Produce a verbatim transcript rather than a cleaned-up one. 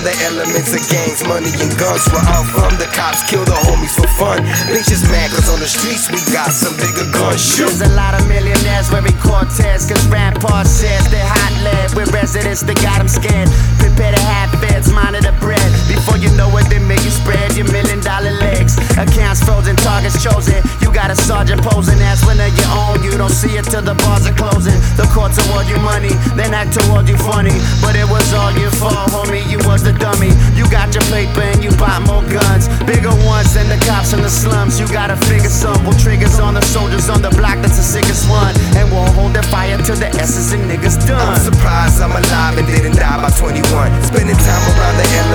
the elements of gangs, money and guns. We're all from the cops, kill the homies for fun. Bitches mad cause on the streets we got some bigger guns. Shoot. There's a lot of millionaires wearing Cortez, cause Rampart says they're hot lead. With residents that got them scared. Prepare to have feds monitor the bread. Before you know it, they make you spread your million dollar legs. Accounts frozen, targets chosen. You got a sergeant posing as one of your own. You don't see it till the bars are closing. The courts award you money, then act toward you funny. But it was all your fault, homie, you was the dummy. You got your paper and you bought more guns, bigger ones than the cops in the slums. You gotta figure some will triggers on the soldiers on the block, that's the sickest one. And won't hold their fire till the essence and niggas done. I'm surprised I'm alive and didn't die by twenty-one. Spending time around the